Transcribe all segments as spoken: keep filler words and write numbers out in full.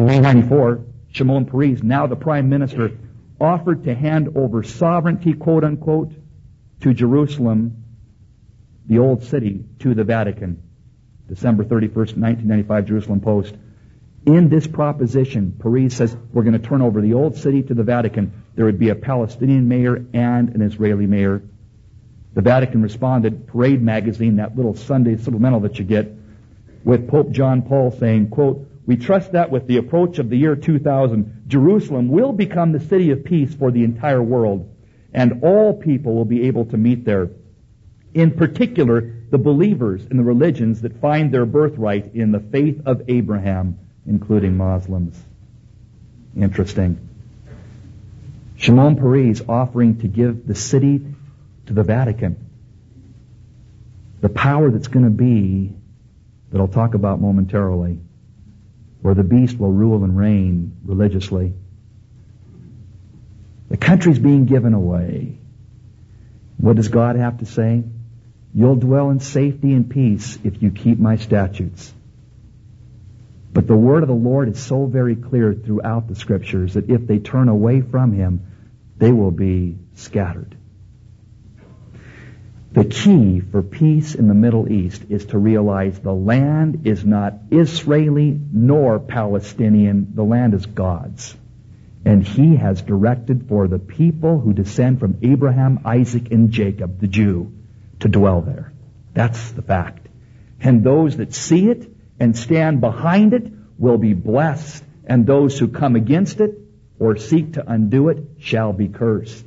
In May ninety-four, Shimon Peres, now the prime minister, offered to hand over sovereignty, quote unquote, to Jerusalem, the old city, to the Vatican. December thirty-first, nineteen ninety-five, Jerusalem Post. In this proposition, Peres says, we're going to turn over the old city to the Vatican. There would be a Palestinian mayor and an Israeli mayor. The Vatican responded, Parade magazine, that little Sunday supplemental that you get, with Pope John Paul saying, quote, we trust that with the approach of the year two thousand, Jerusalem will become the city of peace for the entire world, and all people will be able to meet there. In particular, the believers in the religions that find their birthright in the faith of Abraham, including Muslims. Interesting. Shimon Peres offering to give the city to the Vatican. The power that's going to be, that I'll talk about momentarily, where the beast will rule and reign religiously. The country's being given away. What does God have to say? You'll dwell in safety and peace if you keep my statutes. But the word of the Lord is so very clear throughout the Scriptures that if they turn away from Him, they will be scattered. The key for peace in the Middle East is to realize the land is not Israeli nor Palestinian. The land is God's. And He has directed for the people who descend from Abraham, Isaac, and Jacob, the Jew, to dwell there. That's the fact. And those that see it and stand behind it will be blessed, and those who come against it or seek to undo it shall be cursed.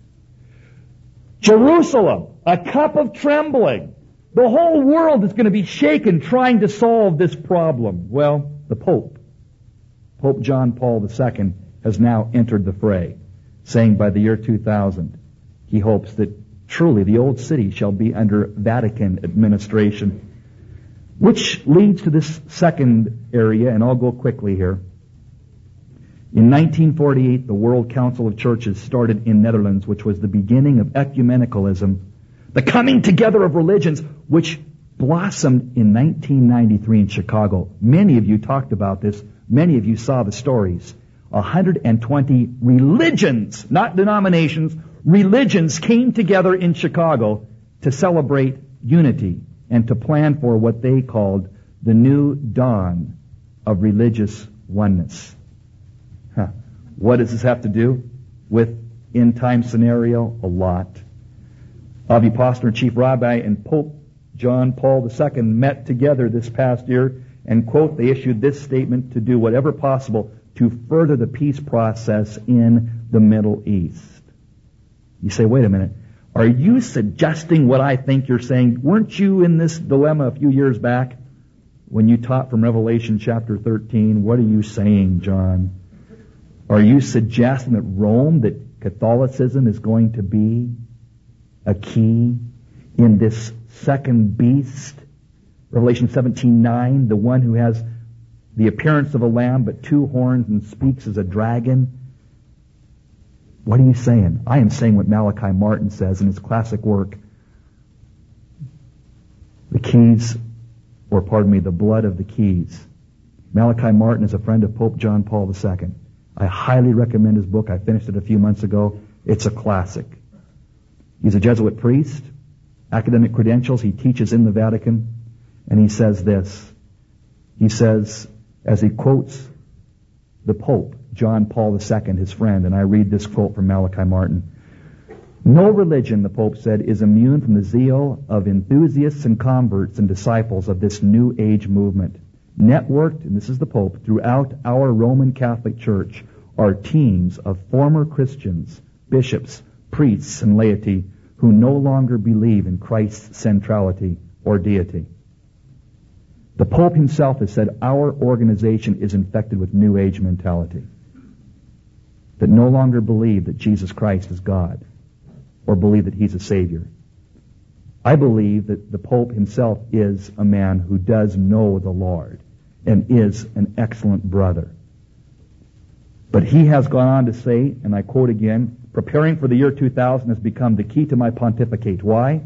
Jerusalem, a cup of trembling. The whole world is going to be shaken trying to solve this problem. Well, the Pope, Pope John Paul the Second, has now entered the fray, saying by the year two thousand, he hopes that truly the old city shall be under Vatican administration. Which leads to this second area, and I'll go quickly here. In nineteen forty-eight, the World Council of Churches started in Netherlands, which was the beginning of ecumenicalism, the coming together of religions, which blossomed in nineteen ninety-three in Chicago. Many of you talked about this. Many of you saw the stories. one hundred twenty religions, not denominations, religions came together in Chicago to celebrate unity and to plan for what they called the new dawn of religious oneness. Huh. What does this have to do with end-time scenario? A lot. Avi Posner, Chief Rabbi, and Pope John Paul the Second met together this past year, and, quote, they issued this statement to do whatever possible to further the peace process in the Middle East. You say, wait a minute. Are you suggesting what I think you're saying? Weren't you in this dilemma a few years back when you taught from Revelation chapter thirteen? What are you saying, John? Are you suggesting that Rome, that Catholicism is going to be a key in this second beast? Revelation seventeen nine, the one who has the appearance of a lamb but two horns and speaks as a dragon. What are you saying? I am saying what Malachi Martin says in his classic work, The Keys, or pardon me, The Blood of the Keys. Malachi Martin is a friend of Pope John Paul the Second. I highly recommend his book. I finished it a few months ago. It's a classic. He's a Jesuit priest, academic credentials. He teaches in the Vatican, and he says this. He says, as he quotes the Pope, John Paul the Second, his friend, and I read this quote from Malachi Martin. No religion, the Pope said, is immune from the zeal of enthusiasts and converts and disciples of this New Age movement. Networked, and this is the Pope, throughout our Roman Catholic Church are teams of former Christians, bishops, priests, and laity who no longer believe in Christ's centrality or deity. The Pope himself has said our organization is infected with New Age mentality, that no longer believe that Jesus Christ is God or believe that He's a Savior. I believe that the Pope himself is a man who does know the Lord and is an excellent brother. But he has gone on to say, and I quote again, preparing for the year two thousand has become the key to my pontificate. Why?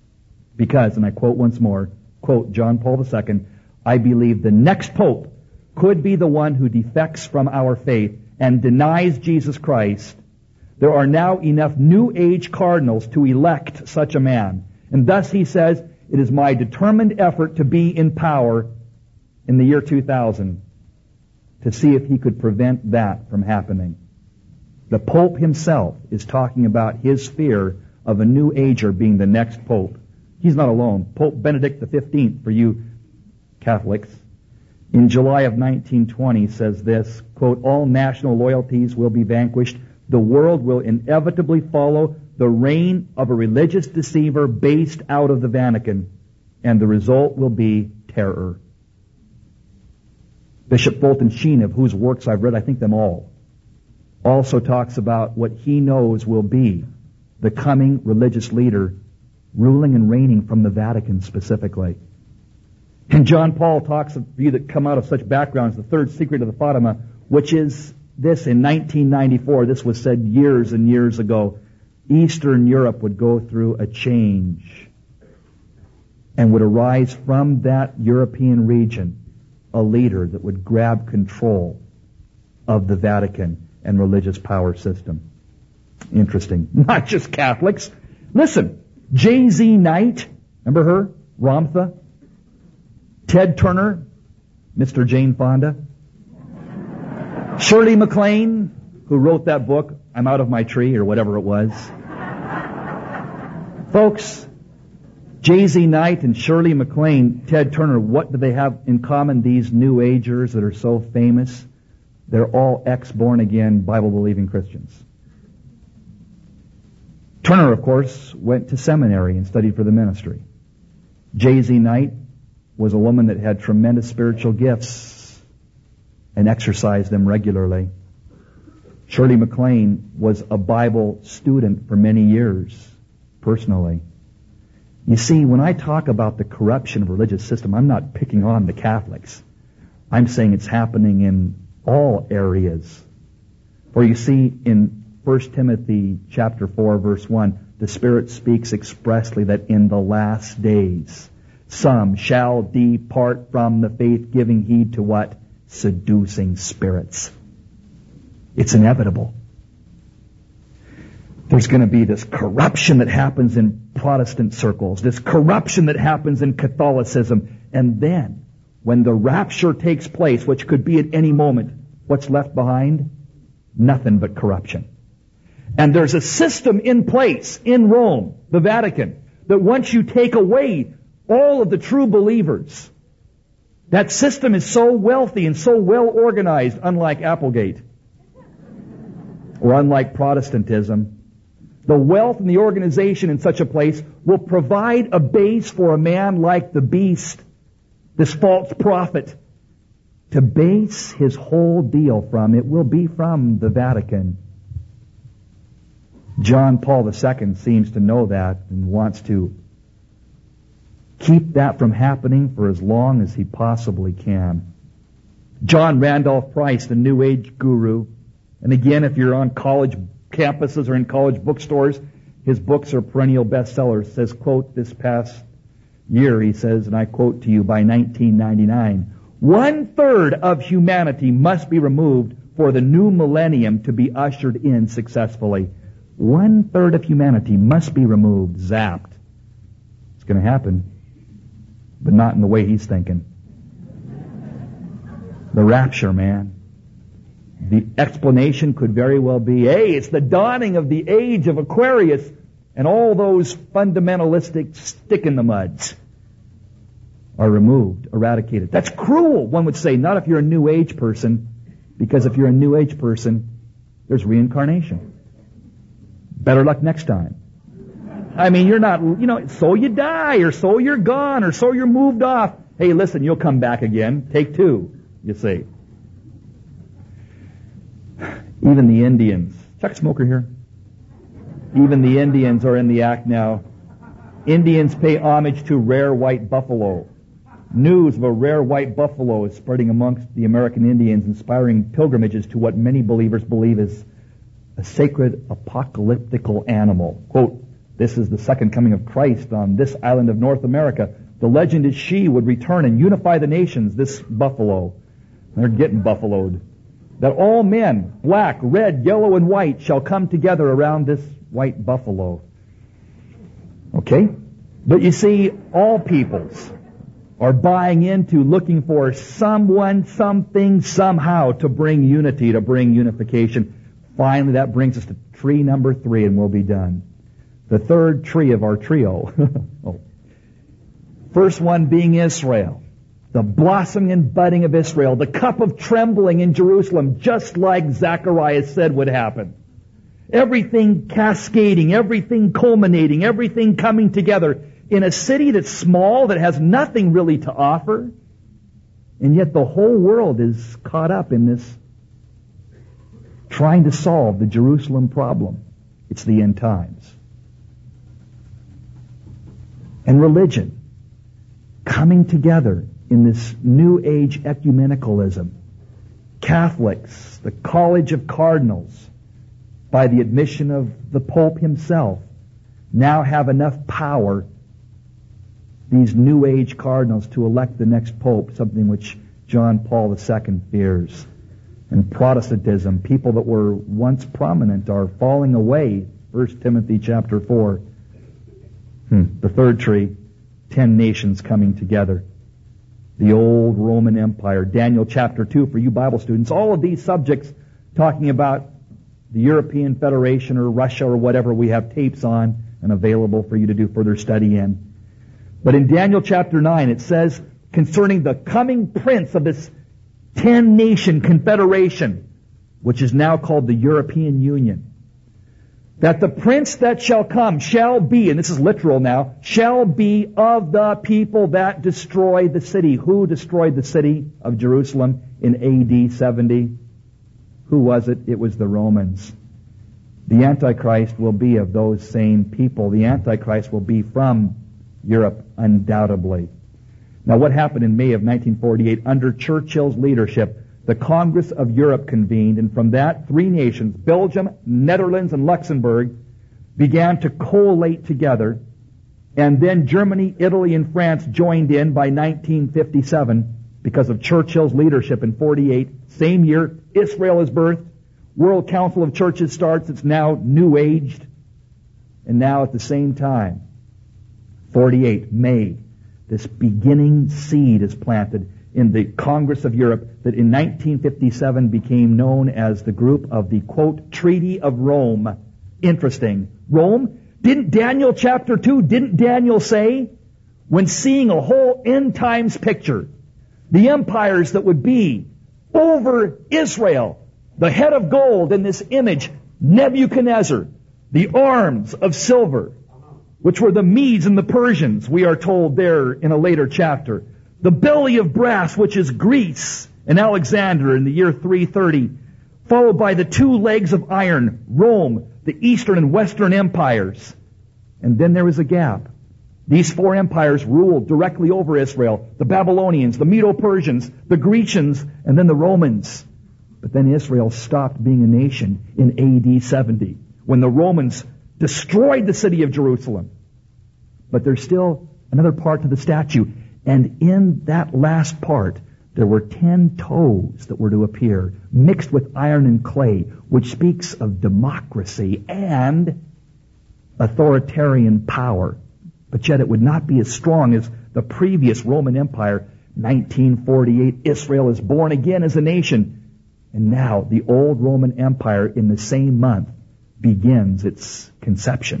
Because, and I quote once more, quote John Paul the Second, I believe the next Pope could be the one who defects from our faith and denies Jesus Christ, there are now enough New Age cardinals to elect such a man. And thus he says, it is my determined effort to be in power in the year two thousand to see if he could prevent that from happening. The Pope himself is talking about his fear of a New Ager being the next Pope. He's not alone. Pope Benedict the fifteenth, for you Catholics, in July of nineteen twenty says this, quote, all national loyalties will be vanquished. The world will inevitably follow the reign of a religious deceiver based out of the Vatican, and the result will be terror. Bishop Fulton Sheen, of whose works I've read, I think them all, also talks about what he knows will be the coming religious leader ruling and reigning from the Vatican specifically. And John Paul talks of you that come out of such backgrounds, the third secret of the Fatima, which is this: in nineteen ninety-four, this was said years and years ago, Eastern Europe would go through a change and would arise from that European region a leader that would grab control of the Vatican and religious power system. Interesting. Not just Catholics. Listen, J Z Knight, remember her? Ramtha. Ted Turner, Mister Jane Fonda. Shirley MacLaine, who wrote that book, I'm Out of My Tree, or whatever it was. Folks, J Z Knight and Shirley MacLaine, Ted Turner, what do they have in common, these New Agers that are so famous? They're all ex-born-again, Bible-believing Christians. Turner, of course, went to seminary and studied for the ministry. J Z Knight was a woman that had tremendous spiritual gifts and exercised them regularly. Shirley MacLaine was a Bible student for many years, personally. You see, when I talk about the corruption of the religious system, I'm not picking on the Catholics. I'm saying it's happening in all areas. For you see, in First Timothy chapter four, verse one, the Spirit speaks expressly that in the last days some shall depart from the faith, giving heed to what? Seducing spirits. It's inevitable. There's going to be this corruption that happens in Protestant circles, this corruption that happens in Catholicism, and then, when the rapture takes place, which could be at any moment, what's left behind? Nothing but corruption. And there's a system in place in Rome, the Vatican, that once you take away all of the true believers, that system is so wealthy and so well organized, unlike Applegate, or unlike Protestantism. The wealth and the organization in such a place will provide a base for a man like the beast, this false prophet, to base his whole deal from. It will be from the Vatican. John Paul the Second seems to know that and wants to keep that from happening for as long as he possibly can. John Randolph Price, the New Age guru, and again, if you're on college campuses or in college bookstores, his books are perennial bestsellers, says, quote, this past year, he says, and I quote to you, by nineteen ninety-nine, one-third of humanity must be removed for the new millennium to be ushered in successfully. One-third of humanity must be removed, zapped. It's going to happen, but not in the way he's thinking. The rapture, man. The explanation could very well be, hey, it's the dawning of the age of Aquarius, and all those fundamentalistic stick-in-the-muds are removed, eradicated. That's cruel, one would say, not if you're a New Age person, because if you're a New Age person, there's reincarnation. Better luck next time. I mean, you're not, you know, so you die, or so you're gone, or so you're moved off. Hey, listen, you'll come back again. Take two, you see. Even the Indians. Chuck Smoker here. Even the Indians are in the act now. Indians pay homage to rare white buffalo. News of a rare white buffalo is spreading amongst the American Indians, inspiring pilgrimages to what many believers believe is a sacred apocalyptical animal. Quote, this is the second coming of Christ on this island of North America. The legend is she would return and unify the nations, this buffalo. They're getting buffaloed. That all men, black, red, yellow, and white, shall come together around this white buffalo. Okay? But you see, all peoples are buying into, looking for someone, something, somehow to bring unity, to bring unification. Finally, that brings us to tree number three, and we'll be done. The third tree of our trio. oh. First one being Israel. The blossoming and budding of Israel. The cup of trembling in Jerusalem, just like Zechariah said would happen. Everything cascading, everything culminating, everything coming together in a city that's small, that has nothing really to offer. And yet the whole world is caught up in this, trying to solve the Jerusalem problem. It's the end times. And religion coming together in this new age ecumenicalism. Catholics, the College of Cardinals, by the admission of the Pope himself, now have enough power, these new age cardinals, to elect the next Pope, something which John Paul the Second fears. And Protestantism, people that were once prominent, are falling away. First Timothy chapter four. Hmm. The third tree, ten nations coming together. The old Roman Empire. Daniel chapter two for you Bible students. All of these subjects talking about the European Federation or Russia or whatever, we have tapes on and available for you to do further study in. But in Daniel chapter nine it says concerning the coming prince of this ten-nation confederation, which is now called the European Union, that the prince that shall come shall be, and this is literal now, shall be of the people that destroy the city. Who destroyed the city of Jerusalem in A D seventy? Who was it? It was the Romans. The Antichrist will be of those same people. The Antichrist will be from Europe, undoubtedly. Now, what happened in May of nineteen forty-eight? Under Churchill's leadership, the Congress of Europe convened, and from that, three nations, Belgium, Netherlands, and Luxembourg, began to collate together. And then Germany, Italy, and France joined in by nineteen fifty-seven because of Churchill's leadership in forty-eight. Same year, Israel is birthed. World Council of Churches starts. It's now new-aged. And now at the same time, forty-eight, May, this beginning seed is planted in the Congress of Europe that in nineteen fifty-seven became known as the group of the, quote, Treaty of Rome. Interesting. Rome? Didn't Daniel chapter two, didn't Daniel say, when seeing a whole end times picture, the empires that would be over Israel, the head of gold in this image, Nebuchadnezzar, the arms of silver, which were the Medes and the Persians, we are told there in a later chapter. The belly of brass, which is Greece and Alexander in the year three thirty, followed by the two legs of iron, Rome, the eastern and western empires. And then there was a gap. These four empires ruled directly over Israel. The Babylonians, the Medo-Persians, the Grecians, and then the Romans. But then Israel stopped being a nation in A D seventy, when the Romans destroyed the city of Jerusalem. But there's still another part to the statue. And in that last part, there were ten toes that were to appear, mixed with iron and clay, which speaks of democracy and authoritarian power. But yet it would not be as strong as the previous Roman Empire. nineteen forty-eight, Israel is born again as a nation. And now the old Roman Empire in the same month begins its conception.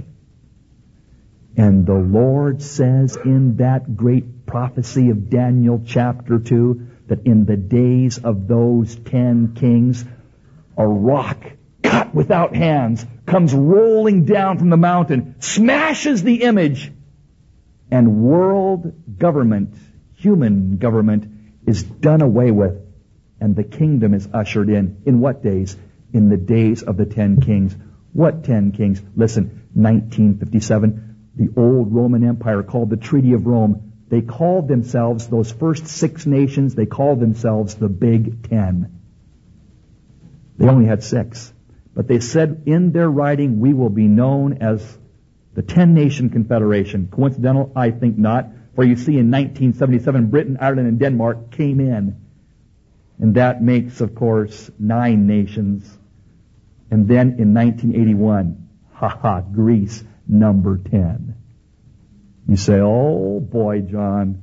And the Lord says in that great prophecy of Daniel chapter two that in the days of those ten kings, a rock cut without hands comes rolling down from the mountain, smashes the image, and world government, human government, is done away with, and the kingdom is ushered in. In what days? In the days of the ten kings. What ten kings? Listen, nineteen fifty-seven, the old Roman Empire called the Treaty of Rome. They called themselves, those first six nations, they called themselves the Big Ten. They only had six. But they said in their writing, we will be known as the Ten-Nation Confederation. Coincidental? I think not. For you see, in nineteen seventy-seven, Britain, Ireland, and Denmark came in. And that makes, of course, nine nations. And then in nineteen eighty-one, ha ha, Greece, number ten. You say, oh boy, John,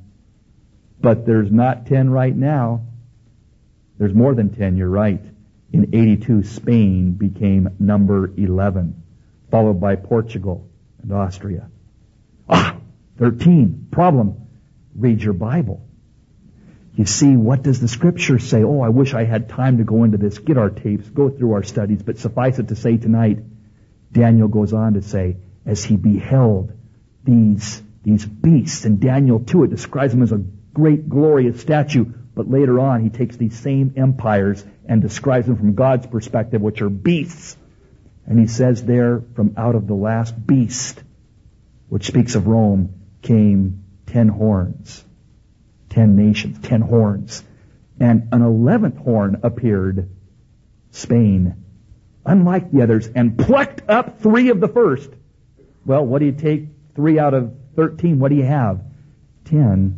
but there's not ten right now. There's more than ten, you're right. In eighty-two, Spain became number eleven, followed by Portugal and Austria. Ah, thirteen, problem. Read your Bible. You see, what does the Scripture say? Oh, I wish I had time to go into this, get our tapes, go through our studies, but suffice it to say tonight, Daniel goes on to say, as he beheld these, these beasts, and Daniel two, it describes them as a great glorious statue, but later on he takes these same empires and describes them from God's perspective, which are beasts. And he says there, from out of the last beast, which speaks of Rome, came ten horns. Ten nations, ten horns. And an eleventh horn appeared, Spain, unlike the others, and plucked up three of the first. Well, what do you take three out of thirteen? What do you have? Ten.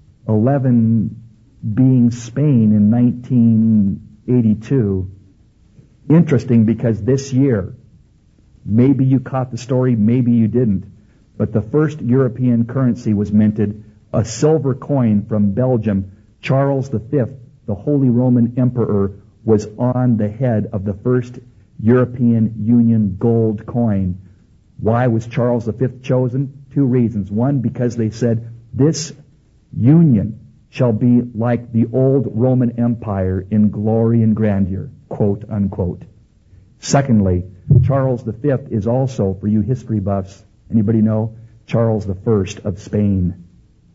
Eleven being Spain in nineteen eighty-two. Interesting, because this year, maybe you caught the story, maybe you didn't, but the first European currency was minted, a silver coin from Belgium. Charles the Fifth, the Holy Roman Emperor, was on the head of the first European Union gold coin. Why was Charles the Fifth chosen? Two reasons. One, because they said, this union shall be like the old Roman Empire in glory and grandeur, quote unquote. Secondly, Charles the Fifth is also, for you history buffs, anybody know? Charles the First of Spain.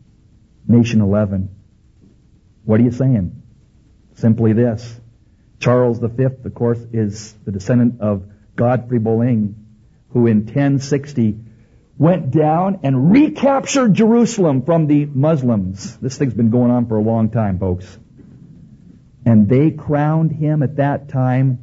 Nation eleven. What are you saying? Simply this. Charles the Fifth, of course, is the descendant of Godfrey Boling, who in ten sixty went down and recaptured Jerusalem from the Muslims. This thing's been going on for a long time, folks. And they crowned him at that time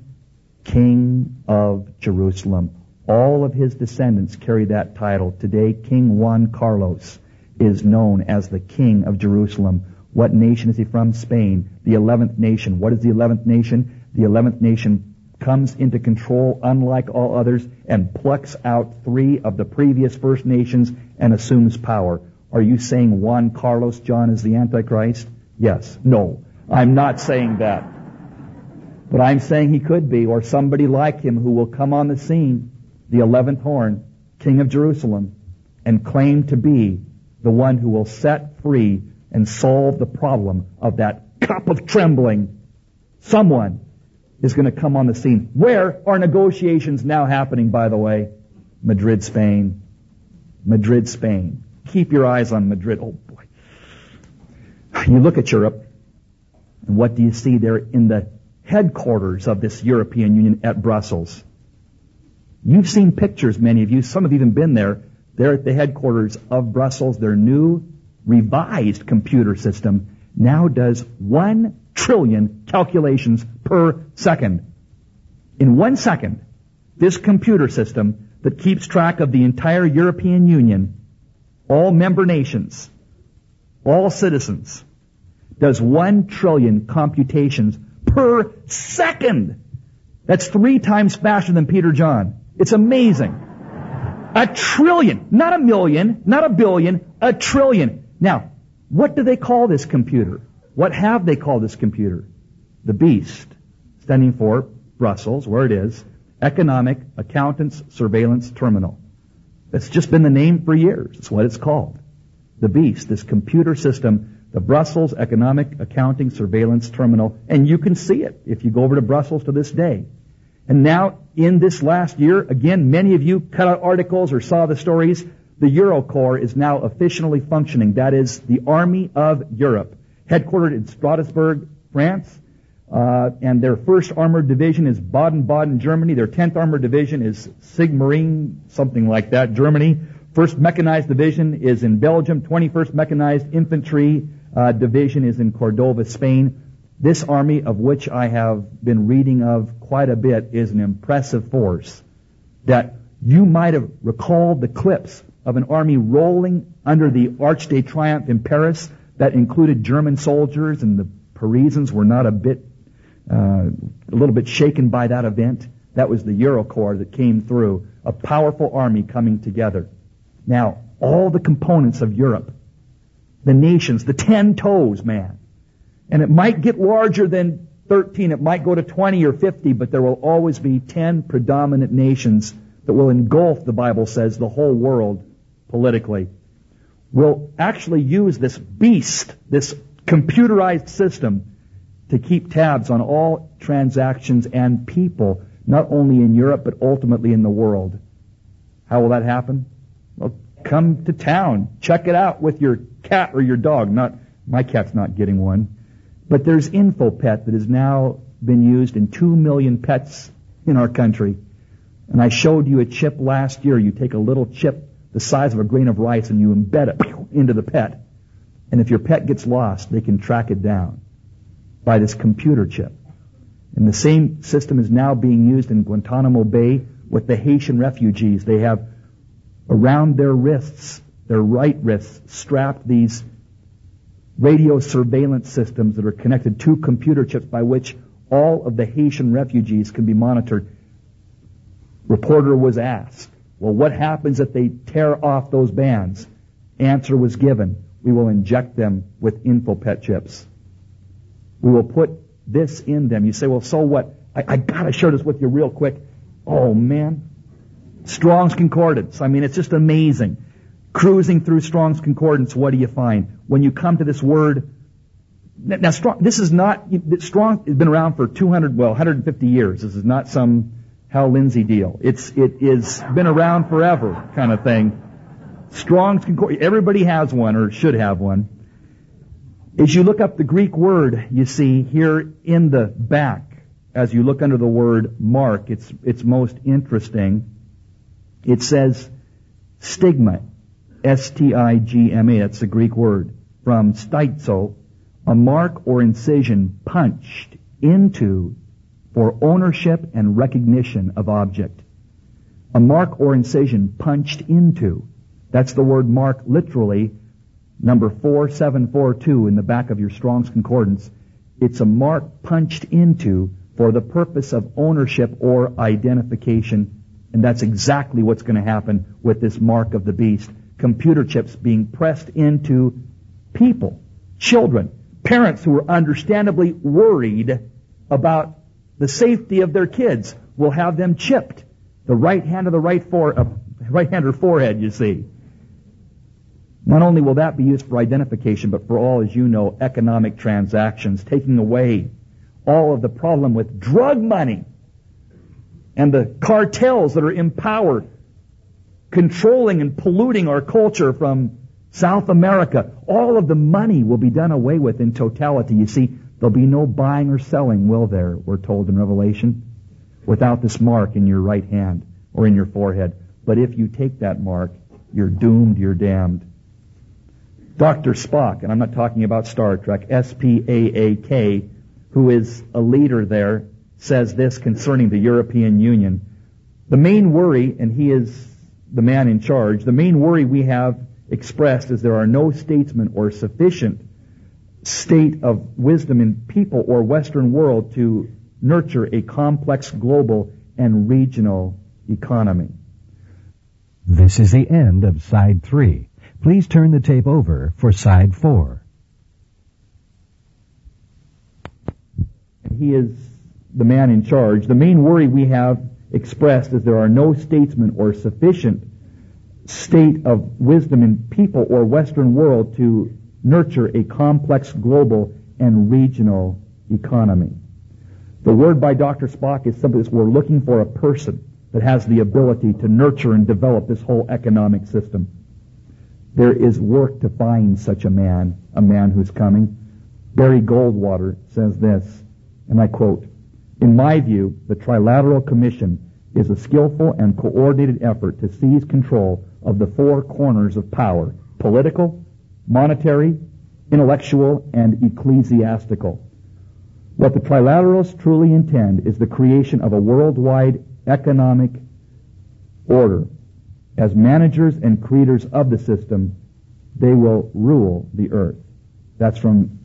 King of Jerusalem. All of his descendants carry that title. Today, King Juan Carlos is known as the King of Jerusalem. What nation is he from? Spain. The eleventh nation. What is the eleventh nation? The eleventh nation comes into control, unlike all others, and plucks out three of the previous first nations and assumes power. Are you saying Juan Carlos, John, is the Antichrist? Yes. No. I'm not saying that. But I'm saying he could be, or somebody like him who will come on the scene, the eleventh horn, King of Jerusalem, and claim to be the one who will set free and solve the problem of that cup of trembling. Someone is going to come on the scene. Where are negotiations now happening, by the way? Madrid, Spain. Madrid, Spain. Keep your eyes on Madrid. Oh, boy. You look at Europe, and what do you see there in the headquarters of this European Union at Brussels? You've seen pictures, many of you. Some have even been there. They're at the headquarters of Brussels. Their new revised computer system now does one trillion calculations per second. In one second, this computer system that keeps track of the entire European Union, all member nations, all citizens, does one trillion computations per second. That's three times faster than Peter John. It's amazing. A trillion, not a million, not a billion, a trillion. Now, what do they call this computer? What have they called this computer? The BEAST, standing for Brussels, where it is, Economic Accountants Surveillance Terminal. That's just been the name for years. It's what it's called. The BEAST, this computer system, the Brussels Economic Accounting Surveillance Terminal, and you can see it if you go over to Brussels to this day. And now, in this last year, again, many of you cut out articles or saw the stories, the Eurocorps is now officially functioning. That is the Army of Europe, headquartered in Strasbourg, France, uh, and their first Armored Division is Baden-Baden, Germany. Their tenth Armored Division is Sigmaringen, something like that, Germany. First Mechanized Division is in Belgium. twenty-first Mechanized Infantry uh, Division is in Cordova, Spain. This army, of which I have been reading of quite a bit, is an impressive force that you might have recalled the clips of an army rolling under the Arch de Triomphe in Paris that included German soldiers and the Parisians were not a bit, uh, a little bit shaken by that event. That was the Eurocorps that came through, a powerful army coming together. Now, all the components of Europe, the nations, the ten toes, man. And it might get larger than thirteen, it might go to twenty or fifty, but there will always be ten predominant nations that will engulf, the Bible says, the whole world politically. Will actually use this beast, this computerized system, to keep tabs on all transactions and people, not only in Europe, but ultimately in the world. How will that happen? Well, come to town. Check it out with your cat or your dog. Not, my cat's not getting one. But there's InfoPet that has now been used in two million pets in our country. And I showed you a chip last year. You take a little chip the size of a grain of rice and you embed it into the pet. And if your pet gets lost, they can track it down by this computer chip. And the same system is now being used in Guantanamo Bay with the Haitian refugees. They have around their wrists, their right wrists, strapped these radio surveillance systems that are connected to computer chips by which all of the Haitian refugees can be monitored. Reporter was asked, well, what happens if they tear off those bands? Answer was given, we will inject them with InfoPet chips. We will put this in them. You say, well, so what? I, I gotta share this with you real quick. Oh, man. Strong's Concordance. I mean, it's just amazing. Cruising through Strong's Concordance, what do you find? When you come to this word, now Strong, this is not, Strong has been around for two hundred, well, one hundred fifty years. This is not some Hal Lindsey deal. It's, it is been around forever kind of thing. Strong's Concordance, everybody has one or should have one. As you look up the Greek word, you see here in the back, as you look under the word mark, it's, it's most interesting. It says stigma. S T I G M A, that's the Greek word, from stizo, a mark or incision punched into for ownership and recognition of object. A mark or incision punched into. That's the word mark literally, number four seven four two in the back of your Strong's Concordance. It's a mark punched into for the purpose of ownership or identification, and that's exactly what's going to happen with this mark of the beast. Computer chips being pressed into people, children, parents who are understandably worried about the safety of their kids will have them chipped. The right hand of the right fore, uh, right hand or forehead, you see. Not only will that be used for identification, but for all, as you know, economic transactions, taking away all of the problem with drug money and the cartels that are in power, controlling and polluting our culture from South America. All of the money will be done away with in totality. You see, there'll be no buying or selling, will there, we're told in Revelation, without this mark in your right hand or in your forehead. But if you take that mark, you're doomed, you're damned. Doctor Spock, and I'm not talking about Star Trek, S P A A K, who is a leader there, says this concerning the European Union. The main worry, and he is the man in charge, the main worry we have expressed is there are no statesmen or sufficient state of wisdom in people or Western world to nurture a complex global and regional economy. This is the end of side three. Please turn the tape over for side four. He is the man in charge. The main worry we have expressed is there are no statesmen or sufficient state of wisdom in people or Western world to nurture a complex global and regional economy. The word by Doctor Spock is simply this: we're looking for a person that has the ability to nurture and develop this whole economic system. There is work to find such a man, a man who's coming. Barry Goldwater says this, and I quote, "In my view, the Trilateral Commission is a skillful and coordinated effort to seize control of the four corners of power: political, monetary, intellectual, and ecclesiastical. What the Trilaterals truly intend is the creation of a worldwide economic order. As managers and creators of the system, they will rule the earth." That's from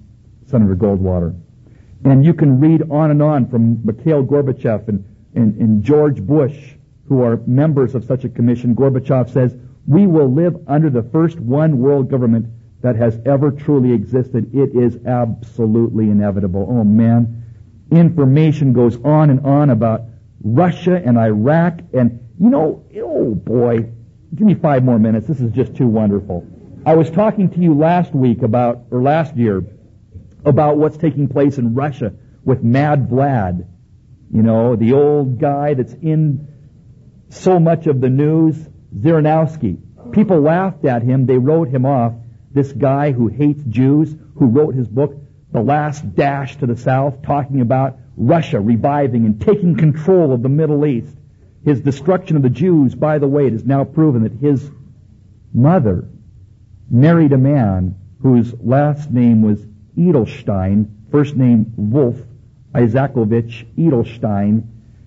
Senator Goldwater. And you can read on and on from Mikhail Gorbachev and, and, and George Bush, who are members of such a commission. Gorbachev says, we will live under the first one world government that has ever truly existed. It is absolutely inevitable. Oh man, information goes on and on about Russia and Iraq, and you know, oh boy, give me five more minutes. This is just too wonderful. I was talking to you last week about, or last year, about what's taking place in Russia with Mad Vlad. You know, the old guy that's in so much of the news, Zhirinovsky. People laughed at him. They wrote him off. This guy who hates Jews, who wrote his book, The Last Dash to the South, talking about Russia reviving and taking control of the Middle East. His destruction of the Jews, by the way, it is now proven that his mother married a man whose last name was Edelstein, first name Wolf, Isaacovich Edelstein.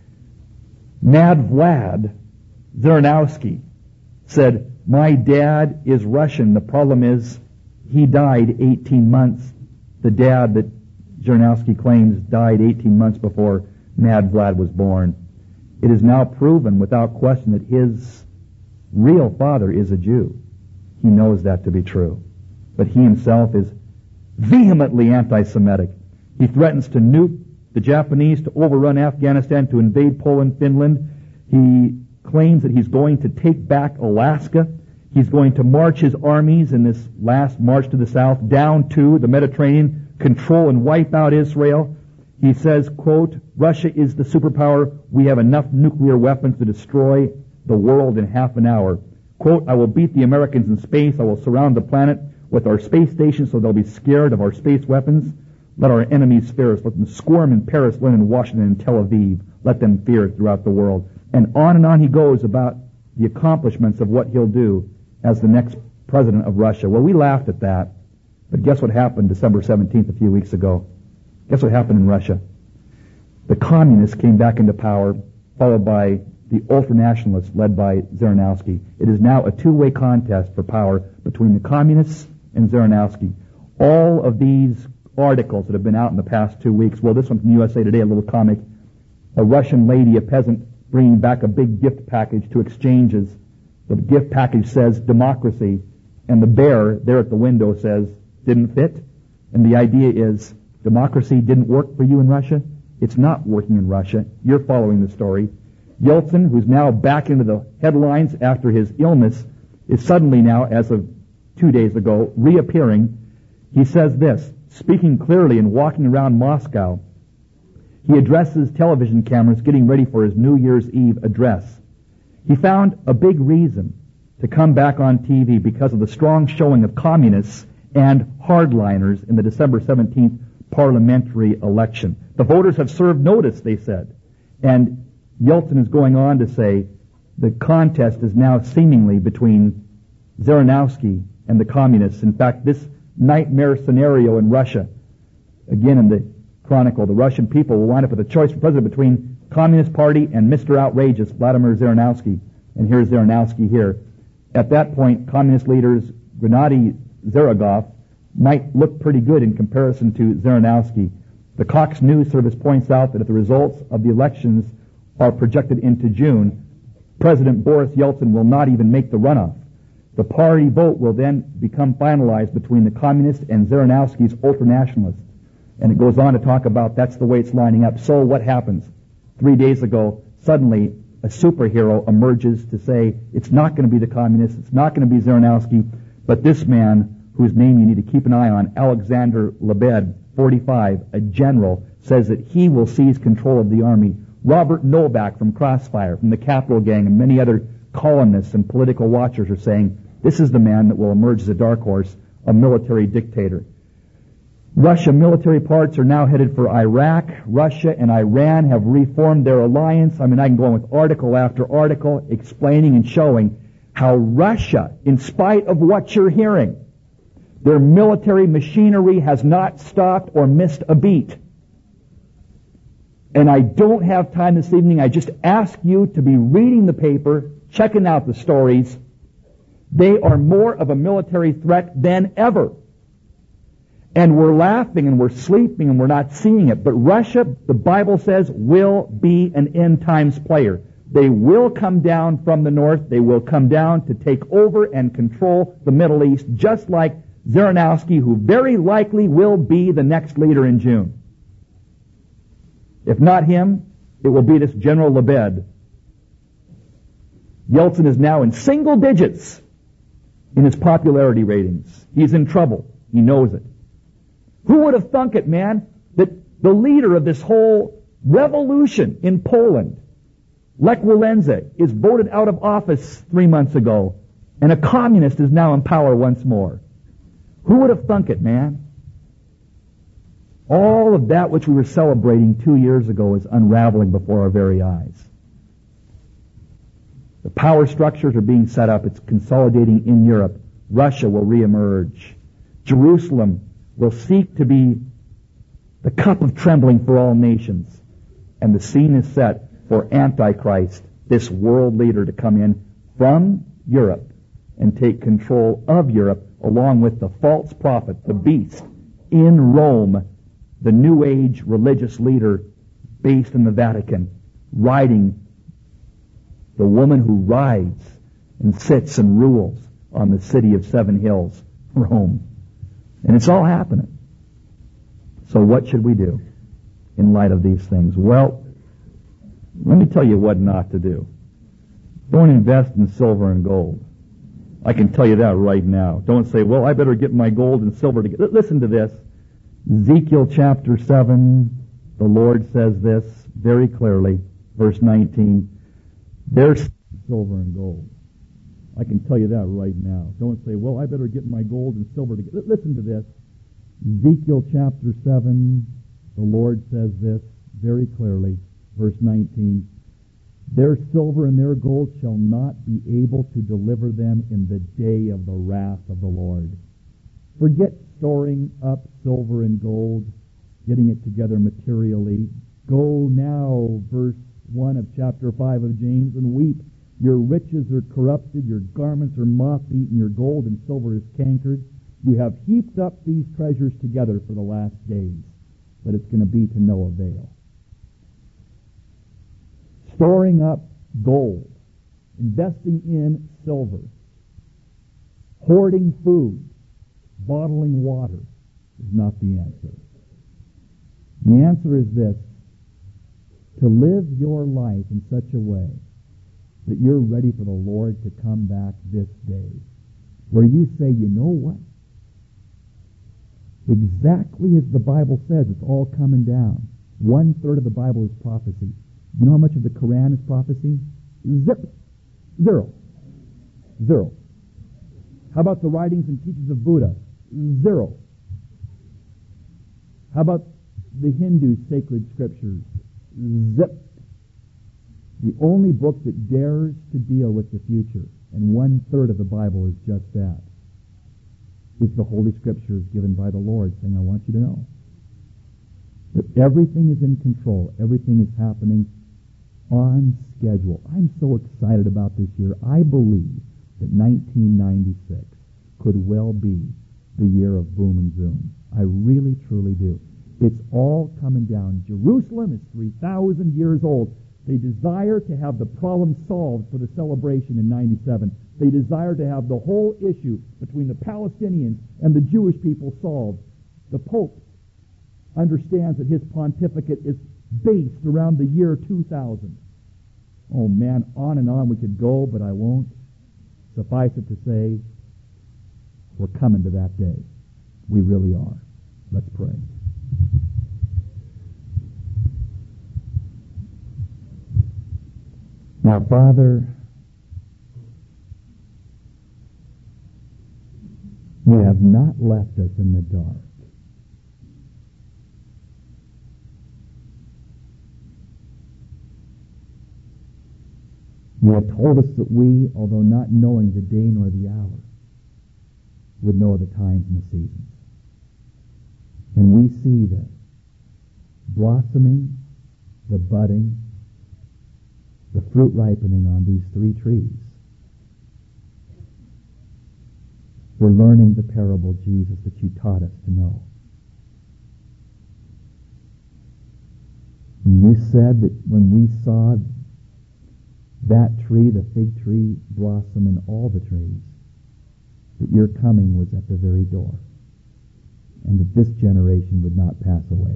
Mad Vlad Zhirinovsky said, my dad is Russian. The problem is he died eighteen months. The dad that Zhirinovsky claims died eighteen months before Mad Vlad was born. It is now proven without question that his real father is a Jew. He knows that to be true. But he himself is vehemently anti-Semitic. He threatens to nuke the Japanese, to overrun Afghanistan, to invade Poland, Finland. He claims that he's going to take back Alaska. He's going to march his armies in this last march to the south down to the Mediterranean, control and wipe out Israel. He says, quote, Russia is the superpower. We have enough nuclear weapons to destroy the world in half an hour. Quote, I will beat the Americans in space. I will surround the planet with our space station so they'll be scared of our space weapons. Let our enemies fear us. Let them squirm in Paris, London, Washington, and Tel Aviv. Let them fear it throughout the world. And on and on he goes about the accomplishments of what he'll do as the next president of Russia. Well, we laughed at that. But guess what happened December seventeenth, a few weeks ago? Guess what happened in Russia? The communists came back into power, followed by the ultranationalists led by Zhirinovsky. It is now a two-way contest for power between the communists and Zhirinovsky. All of these articles that have been out in the past two weeks, well, this one from U S A Today, a little comic, a Russian lady, a peasant, bringing back a big gift package to exchanges. The gift package says democracy, and the bear there at the window says didn't fit. And the idea is democracy didn't work for you in Russia. It's not working in Russia. You're following the story. Yeltsin, who's now back into the headlines after his illness, is suddenly now, as of two days ago, reappearing. He says this, speaking clearly and walking around Moscow. He addresses television cameras getting ready for his New Year's Eve address. He found a big reason to come back on T V because of the strong showing of communists and hardliners in the December seventeenth parliamentary election. The voters have served notice, they said. And Yeltsin is going on to say the contest is now seemingly between Zhirinovsky and the communists. In fact, this nightmare scenario in Russia, again in the Chronicle, the Russian people will wind up with a choice for president between Communist Party and Mister Outrageous, Vladimir Zhirinovsky. And here's Zhirinovsky here. At that point, communist leaders Gennady Zhirogov might look pretty good in comparison to Zhirinovsky. The Cox News Service points out that if the results of the elections are projected into June, President Boris Yeltsin will not even make the runoff. The party vote will then become finalized between the communists and Zhirinovsky's ultranationalists. And it goes on to talk about that's the way it's lining up. So what happens? Three days ago, suddenly a superhero emerges to say it's not going to be the communists, it's not going to be Zhirinovsky, but this man, whose name you need to keep an eye on, Alexander Lebed, forty-five, a general, says that he will seize control of the army. Robert Novak from Crossfire, from the Capital Gang, and many other columnists and political watchers are saying this is the man that will emerge as a dark horse, a military dictator. Russia military parts are now headed for Iraq. Russia and Iran have reformed their alliance. I mean, I can go on with article after article explaining and showing how Russia, in spite of what you're hearing, their military machinery has not stopped or missed a beat. And I don't have time this evening. I just ask you to be reading the paper, checking out the stories. They are more of a military threat than ever. And we're laughing and we're sleeping and we're not seeing it. But Russia, the Bible says, will be an end times player. They will come down from the north. They will come down to take over and control the Middle East, just like Zelenowski, who very likely will be the next leader in June. If not him, it will be this General Lebed. Yeltsin is now in single digits in his popularity ratings. He's in trouble. He knows it. Who would have thunk it, man, that the leader of this whole revolution in Poland, Lech Walesa, is voted out of office three months ago, and a communist is now in power once more? Who would have thunk it, man? All of that which we were celebrating two years ago is unraveling before our very eyes. The power structures are being set up. It's consolidating in Europe. Russia will reemerge. Jerusalem will seek to be the cup of trembling for all nations. And the scene is set for Antichrist, this world leader, to come in from Europe and take control of Europe, along with the false prophet, the beast, in Rome, the New Age religious leader based in the Vatican, riding the woman who rides and sits and rules on the city of seven hills, Rome. And it's all happening. So what should we do in light of these things? Well, let me tell you what not to do. Don't invest in silver and gold. I can tell you that right now. Don't say, well, I better get my gold and silver together. Listen to this. Ezekiel chapter seven, the Lord says this very clearly, verse nineteen. There's silver and gold. I can tell you that right now. Don't say, well, I better get my gold and silver together. Listen to this. Ezekiel chapter seven, the Lord says this very clearly, verse nineteen. Their silver and their gold shall not be able to deliver them in the day of the wrath of the Lord. Forget storing up silver and gold, getting it together materially. Go now, verse one of chapter five of James, and weep. Your riches are corrupted, your garments are moth-eaten, your gold and silver is cankered. You have heaped up these treasures together for the last days, but it's going to be to no avail. Storing up gold, investing in silver, hoarding food, bottling water is not the answer. The answer is this: to live your life in such a way that you're ready for the Lord to come back this day, where you say, you know what? Exactly as the Bible says, it's all coming down. One third of the Bible is prophecy. You know how much of the Quran is prophecy? Zip. Zero. Zero. How about the writings and teachings of Buddha? Zero. How about the Hindu sacred scriptures? Zip. The only book that dares to deal with the future, and one third of the Bible is just that. It's the Holy Scriptures given by the Lord, saying, I want you to know that everything is in control. Everything is happening on schedule. I'm so excited about this year. I believe that nineteen ninety-six could well be the year of boom and zoom. I really, truly do. It's all coming down. Jerusalem is three thousand years old. They desire to have the problem solved for the celebration in ninety-seven. They desire to have the whole issue between the Palestinians and the Jewish people solved. The Pope understands that his pontificate is based around the year two thousand. Oh man, on and on we could go, but I won't. Suffice it to say, we're coming to that day. We really are. Let's pray. Now, Father, you have not left us in the dark. You have told us that we, although not knowing the day nor the hour, would know the times and the seasons. And we see the blossoming, the budding, the fruit ripening on these three trees. We're learning the parable, Jesus, that you taught us to know. You said that when we saw that tree, the fig tree, blossom and all the trees, that your coming was at the very door, and that this generation would not pass away.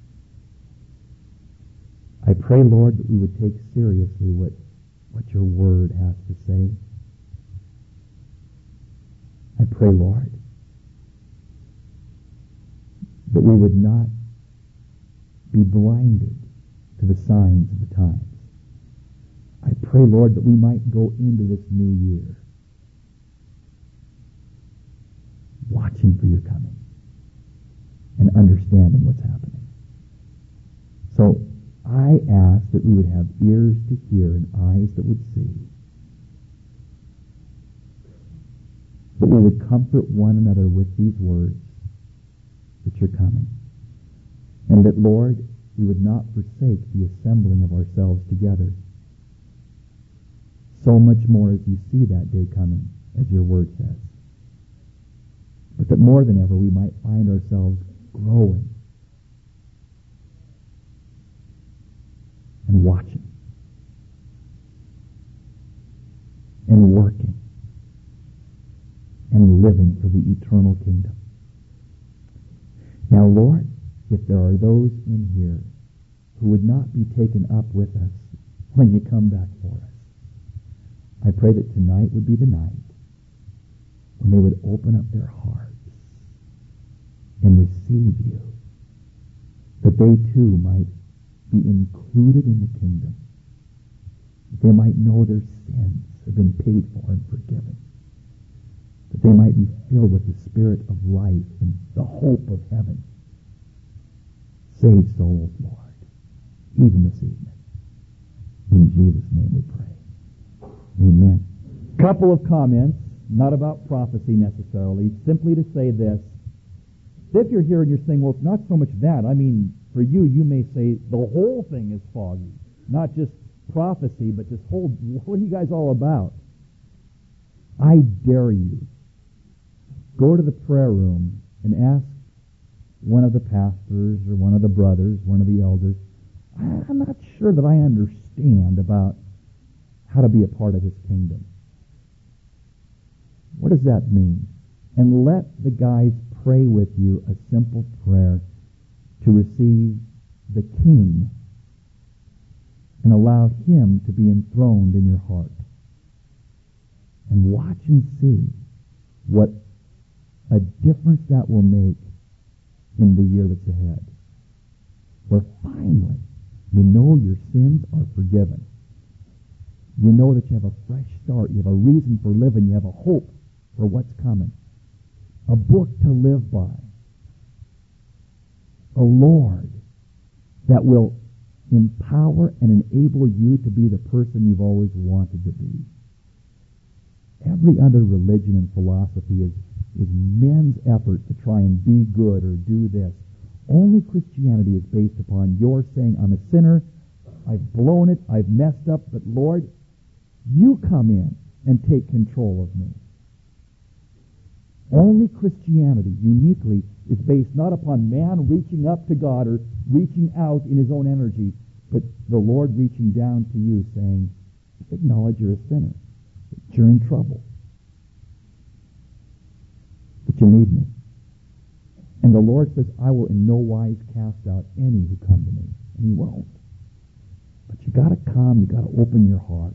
I pray, Lord, that we would take seriously what, what your word has to say. I pray, Lord, that we would not be blinded to the signs of the times. I pray, Lord, that we might go into this new year watching for your coming and understanding what's happening. So I ask that we would have ears to hear and eyes that would see, that we would comfort one another with these words, that you're coming, and that, Lord, we would not forsake the assembling of ourselves together, so much more as you see that day coming, as your word says. But that more than ever we might find ourselves growing and watching and working and living for the eternal kingdom. Now, Lord, if there are those in here who would not be taken up with us when you come back for us, I pray that tonight would be the night when they would open up their hearts and receive you, that they too might be included in the kingdom, that they might know their sins have been paid for and forgiven, that they might be filled with the spirit of life and the hope of heaven. Save souls, Lord, even this evening. In Jesus' name we pray. Amen. Couple of comments, not about prophecy necessarily, simply to say this. If you're here and you're saying, well, it's not so much that. I mean, for you, you may say the whole thing is foggy. Not just prophecy, but this whole, what are you guys all about? I dare you. Go to the prayer room and ask one of the pastors or one of the brothers, one of the elders, I'm not sure that I understand about how to be a part of his kingdom. What does that mean? And let the guys pray with you a simple prayer to receive the King and allow him to be enthroned in your heart. And watch and see what a difference that will make in the year that's ahead. Where finally, you know your sins are forgiven. You know that you have a fresh start. You have a reason for living. You have a hope for what's coming. A book to live by. A Lord that will empower and enable you to be the person you've always wanted to be. Every other religion and philosophy is, is men's effort to try and be good or do this. Only Christianity is based upon your saying, I'm a sinner, I've blown it, I've messed up, but Lord, you come in and take control of me. Only Christianity, uniquely, is based not upon man reaching up to God or reaching out in his own energy, but the Lord reaching down to you saying, acknowledge you're a sinner, that you're in trouble, that you need me. And the Lord says, I will in no wise cast out any who come to me. And he won't. But you got to come, you got to open your heart.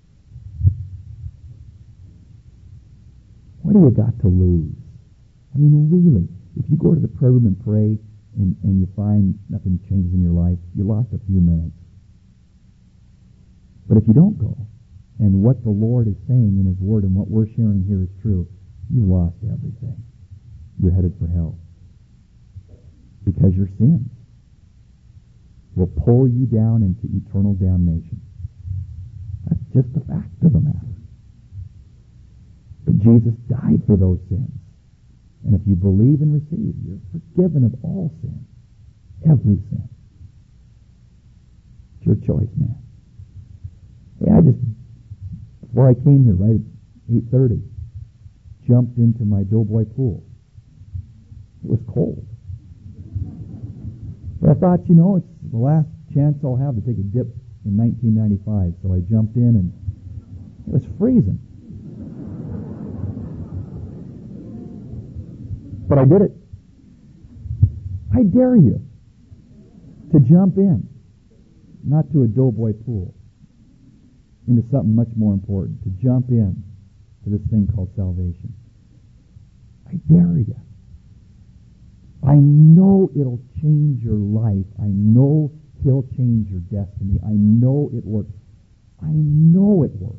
What do you got to lose? I mean, really, if you go to the prayer room and pray and, and you find nothing changes in your life, you lost a few minutes. But if you don't go, and what the Lord is saying in his word and what we're sharing here is true, you lost everything. You're headed for hell. Because your sins will pull you down into eternal damnation. That's just the fact of the matter. But Jesus died for those sins. And if you believe and receive, you're forgiven of all sin. Every sin. It's your choice, man. Hey, I just, before I came here, right at eight thirty, jumped into my Doughboy pool. It was cold. But I thought, you know, it's the last chance I'll have to take a dip in nineteen ninety-five. So I jumped in, and it was freezing. But I did it. I dare you to jump in, not to a doughboy pool, into something much more important, to jump in to this thing called salvation. I dare you. I know it'll change your life. I know He'll change your destiny. I know it works. I know it works.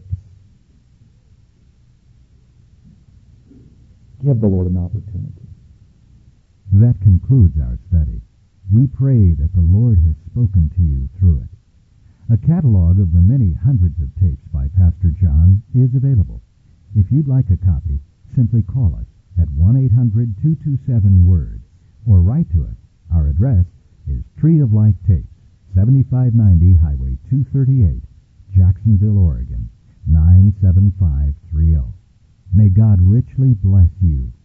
Give the Lord an opportunity. That concludes our study. We pray that the Lord has spoken to you through it. A catalog of the many hundreds of tapes by Pastor John is available. If you'd like a copy, simply call us at one eight hundred two two seven word or write to us. Our address is Tree of Life Tapes, seventy-five ninety Highway two thirty-eight, Jacksonville, Oregon, nine seven five three zero. May God richly bless you